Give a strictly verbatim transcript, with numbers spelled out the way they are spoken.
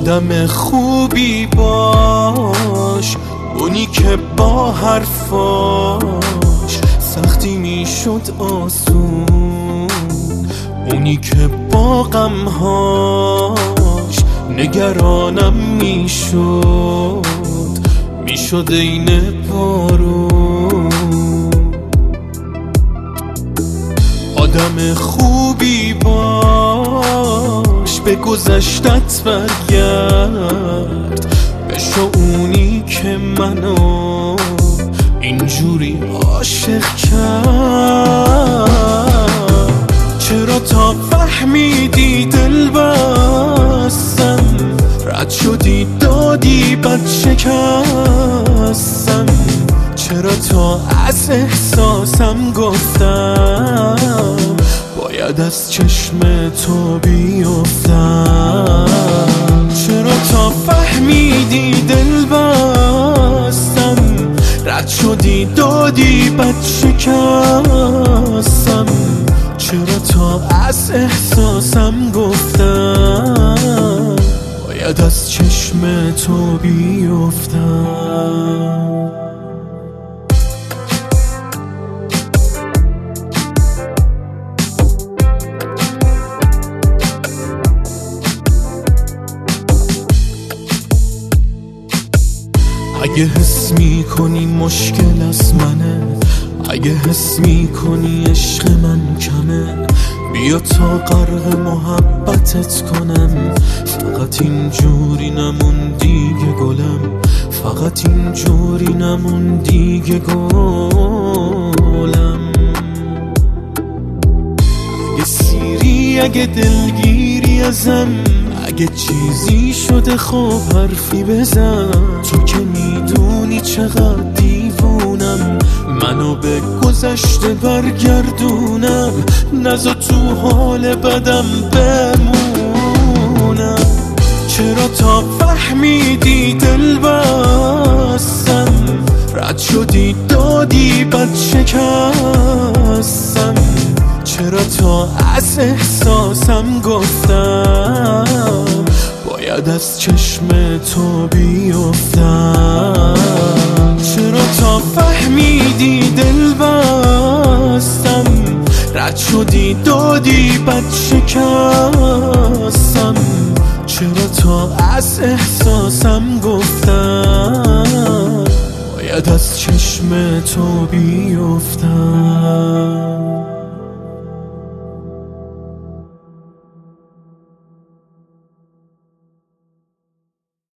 آدم خوبی باش، اونی که با حرفاش سختی میشد آسون، اونی که با غمهاش نگرانم میشد میشد این بارون. آدم خوبی باش، به گذشتت برگرد، بشو اونی که منو اینجوری عاشق کرد. چرا تا فهمیدی دل بستم، رد شدی دادی بد شکستم، چرا تا از احساسم گفتم باید از چشم تو بیفتم. چرا تا فهمیدی دل بستم، رد شدی دادی بد شکستم، چرا تا از احساسم گفتم باید از چشم تو بیفتم. اگه حس میکنی مشکل از منه، اگه حس میکنی عشق من کمه، بیا تا غرق محبتت کنم. فقط اینجوری نمون دیگه گلم، فقط اینجوری نمون دیگه گلم. اگه سیری اگه دلگیری ازم، اگه چیزی شده خب حرفی بزن. تو که میدونی چقدر دیوونم، منو به گذشته برگردونم، نذار تو حال بدم بمونم. چرا تا فهمیدی دل بستم، رد شدی دادی بد شکستم، چرا تا از احساسم گفتم باید از چشم تو بیفتم. چرا تا فهمیدی دل بستم، رد شدی دادی بد شکستم، چرا تا از احساسم گفتم باید از چشم تو بیفتم.